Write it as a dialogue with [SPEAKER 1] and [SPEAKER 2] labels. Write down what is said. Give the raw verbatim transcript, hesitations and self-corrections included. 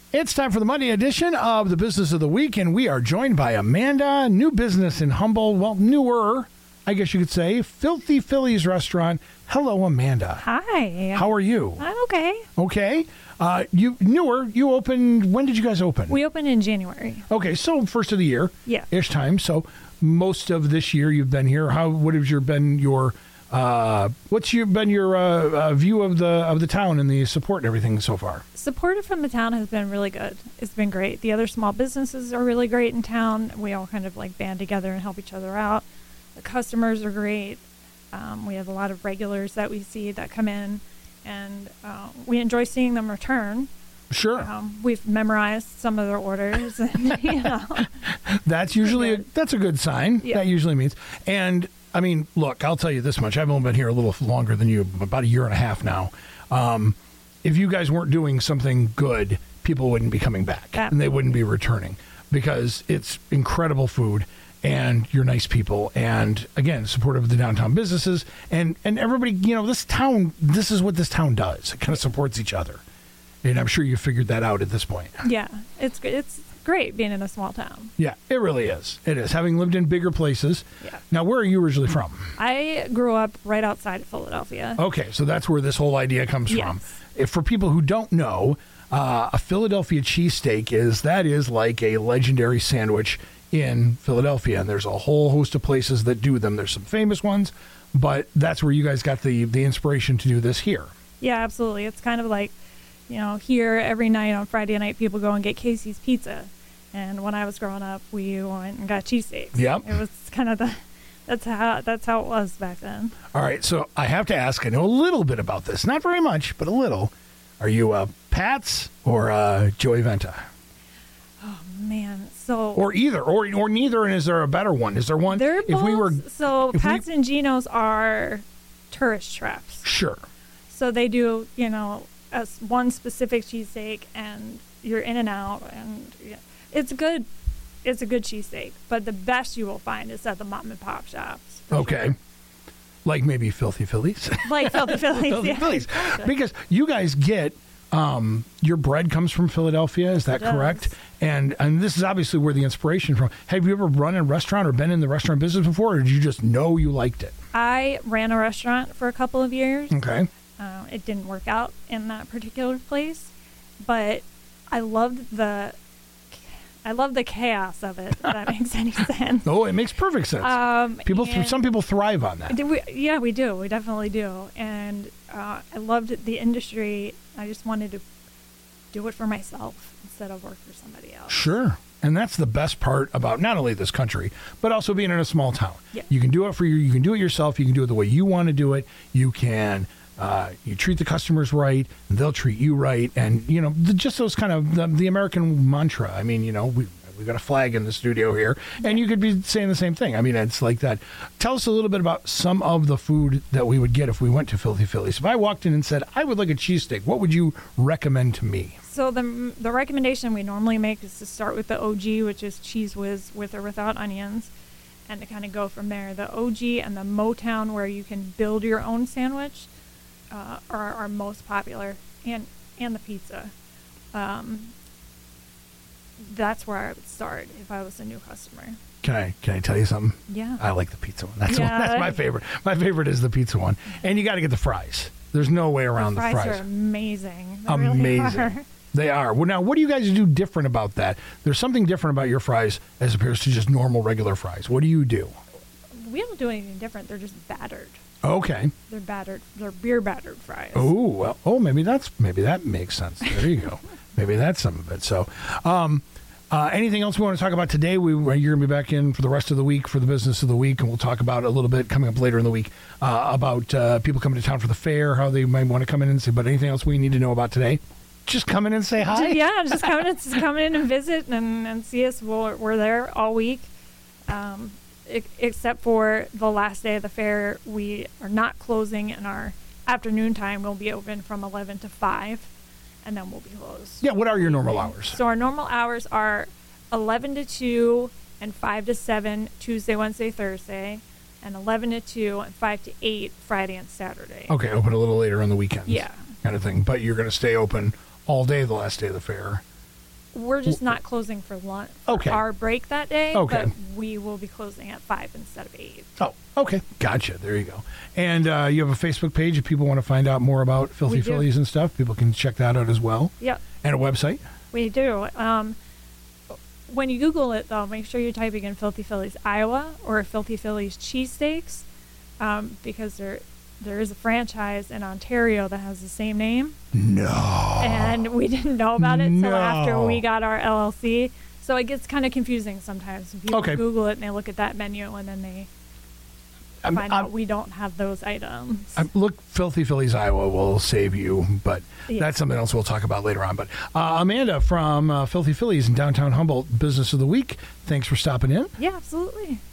[SPEAKER 1] It's time for the Monday edition of the Business of the Week, and we are joined by Amanda, new business in Humble, well, newer, I guess you could say, Filthy Phillies Restaurant. Hello, Amanda.
[SPEAKER 2] Hi.
[SPEAKER 1] How are you?
[SPEAKER 2] I'm okay.
[SPEAKER 1] Okay. Uh, you newer, you opened, when did you guys open?
[SPEAKER 2] We opened in January.
[SPEAKER 1] Okay, so first of the year.
[SPEAKER 2] Yeah.
[SPEAKER 1] Ish time. So most of this year you've been here. How, what has your been your, uh, what's your, been your uh, uh, view of the of the town and the support and everything so far?
[SPEAKER 2] Support from the town has been really good. It's been great. The other small businesses are really great in town. We all kind of like band together and help each other out. The customers are great. Um, we have a lot of regulars that we see that come in, and uh, we enjoy seeing them return.
[SPEAKER 1] Sure.
[SPEAKER 2] Um, we've memorized some of their orders, and you know.
[SPEAKER 1] That's usually a, that's a good sign.
[SPEAKER 2] Yeah.
[SPEAKER 1] That usually means. And I mean, look, I'll tell you this much. I've only been here a little longer than you, about a year and a half now. Um, if you guys weren't doing something good, people wouldn't be coming back,
[SPEAKER 2] Yeah.
[SPEAKER 1] and they wouldn't be returning, because it's incredible food. And you're nice people, and again, supportive of the downtown businesses, and, and everybody, you know, this town, this is what this town does. It kind of supports each other. And I'm sure you figured that out at this point.
[SPEAKER 2] Yeah, it's it's great being in a small town.
[SPEAKER 1] Yeah, it really is. It is. Having lived in bigger places.
[SPEAKER 2] Yeah.
[SPEAKER 1] Now, where are you originally from?
[SPEAKER 2] I grew up right outside of Philadelphia.
[SPEAKER 1] Okay, so that's where this whole idea comes
[SPEAKER 2] Yes.
[SPEAKER 1] from. If for people who don't know, uh, a Philadelphia cheesesteak is, that is like a legendary sandwich in Philadelphia, and there's a whole host of places that do them. There's some famous ones, but that's where you guys got the the inspiration to do this here.
[SPEAKER 2] Yeah, absolutely. It's kind of like, you know, here every night on Friday night, people go and get Casey's Pizza. And when I was growing up, we went and got cheesesteaks.
[SPEAKER 1] Yep.
[SPEAKER 2] It was kind of the, that's how that's how it was back then.
[SPEAKER 1] All right, so I have to ask, I know a little bit about this, not very much, but a little. Are you a Pat's or a Joey Venta?
[SPEAKER 2] Man, so
[SPEAKER 1] Or either, or or neither, and is there a better one? Is there one?
[SPEAKER 2] they're
[SPEAKER 1] if
[SPEAKER 2] both,
[SPEAKER 1] we were
[SPEAKER 2] so
[SPEAKER 1] if we-
[SPEAKER 2] Pat's and Geno's are tourist traps.
[SPEAKER 1] Sure.
[SPEAKER 2] So they do, you know, as one specific cheesesteak, and you're in and out, and yeah, it's good. It's a good cheesesteak, but the best you will find is at the mom and pop shops. for
[SPEAKER 1] Okay.
[SPEAKER 2] sure.
[SPEAKER 1] Like maybe Filthy Phillies.
[SPEAKER 2] Like Filthy Phillies.
[SPEAKER 1] Filthy
[SPEAKER 2] yeah.
[SPEAKER 1] Phillies.
[SPEAKER 2] Exactly.
[SPEAKER 1] Because you guys get, um, your bread comes from Philadelphia, is that
[SPEAKER 2] It does.
[SPEAKER 1] correct? And and this is obviously where the inspiration from. Have you ever run a restaurant or been in the restaurant business before, or did you just know you liked it?
[SPEAKER 2] I ran a restaurant for a couple of years.
[SPEAKER 1] Okay.
[SPEAKER 2] Uh, it didn't work out in that particular place, but I loved the I love the chaos of it. If that makes any sense.
[SPEAKER 1] Oh, it makes perfect sense.
[SPEAKER 2] Um,
[SPEAKER 1] people, th-
[SPEAKER 2] and-
[SPEAKER 1] some people thrive on that.
[SPEAKER 2] Do we, yeah, we do. We definitely do. And uh, I loved the industry. I just wanted to do it for myself instead of work for somebody else.
[SPEAKER 1] Sure. And that's the best part about not only this country, but also being in a small town.
[SPEAKER 2] Yeah.
[SPEAKER 1] You can do it for you. You can do it yourself. You can do it the way you want to do it. You can, uh, you treat the customers right, and they'll treat you right. And, you know, the, just those kind of, the, the American mantra. I mean, you know, we, we've got a flag in the studio here, and you could be saying the same thing. I mean, it's like that. Tell us a little bit about some of the food that we would get if we went to Filthy Phillies. If I walked in and said, I would like a cheesesteak, what would you recommend to me?
[SPEAKER 2] So the the recommendation we normally make is to start with the O G, which is Cheese Whiz with or without onions, and to kind of go from there. The O G and the Motown, where you can build your own sandwich, uh, are are most popular, and and the pizza. Um, that's where I would start if I was a new customer.
[SPEAKER 1] Can I can I tell you something?
[SPEAKER 2] Yeah.
[SPEAKER 1] I like the pizza one. That's
[SPEAKER 2] Yeah.
[SPEAKER 1] one, that's my favorite. My favorite is the pizza one, and you got to get the fries. There's no way around
[SPEAKER 2] the
[SPEAKER 1] the
[SPEAKER 2] fries.
[SPEAKER 1] fries.
[SPEAKER 2] are amazing. They really
[SPEAKER 1] Amazing.
[SPEAKER 2] are.
[SPEAKER 1] They are. Well, now, what do you guys do different about that? There's something different about your fries as opposed to just normal, regular fries. What do you do?
[SPEAKER 2] We don't do anything different. They're just battered.
[SPEAKER 1] Okay.
[SPEAKER 2] They're battered. They're beer battered fries.
[SPEAKER 1] Oh, well, oh, maybe that's maybe that makes sense. There you go. Maybe that's some of it. So, um, uh, anything else we want to talk about today? We you're gonna be back in for the rest of the week for the business of the week, and we'll talk about a little bit coming up later in the week uh, about uh, people coming to town for the fair, how they might want to come in and see. But anything else we need to know about today? Just come in and say hi.
[SPEAKER 2] Yeah, just come in, just come in and visit and, and see us. We're, we're there all week, um, e- except for the last day of the fair. We are not closing, and our afternoon time will be open from eleven to five, and then we'll be closed.
[SPEAKER 1] Yeah. What are your normal hours?
[SPEAKER 2] So our normal hours are eleven to two and five to seven Tuesday, Wednesday, Thursday, and eleven to two and five to eight Friday and Saturday.
[SPEAKER 1] Okay, open a little later on the weekends.
[SPEAKER 2] Yeah.
[SPEAKER 1] Kind of thing. But you're going to stay open all day the last day of the fair.
[SPEAKER 2] We're just not closing for lunch. for
[SPEAKER 1] Okay.
[SPEAKER 2] Our break that day.
[SPEAKER 1] Okay.
[SPEAKER 2] But we will be closing at five instead of eight.
[SPEAKER 1] Oh, okay. Gotcha. There you go. And uh, you have a Facebook page if people want to find out more about Filthy
[SPEAKER 2] We do.
[SPEAKER 1] Phillies and stuff. People can check that out as well.
[SPEAKER 2] Yep.
[SPEAKER 1] And a website.
[SPEAKER 2] We do. Um, when you Google it, though, make sure you're typing in Filthy Phillies, Iowa, or Filthy Phillies cheesesteaks, um, because there there is a franchise in Ontario that has the same name,
[SPEAKER 1] No.
[SPEAKER 2] and we didn't know about it until
[SPEAKER 1] No.
[SPEAKER 2] after we got our L L C. So it gets kind of confusing sometimes. People
[SPEAKER 1] Okay.
[SPEAKER 2] Google it and they look at that menu, and then they
[SPEAKER 1] I'm,
[SPEAKER 2] find
[SPEAKER 1] I'm,
[SPEAKER 2] out we don't have those items.
[SPEAKER 1] I'm, look, Filthy Phillies Iowa will save you, but
[SPEAKER 2] Yeah.
[SPEAKER 1] that's something else we'll talk about later on. But uh, Amanda from uh, Filthy Phillies in downtown Humboldt, Business of the Week, thanks for stopping in.
[SPEAKER 2] Yeah, absolutely.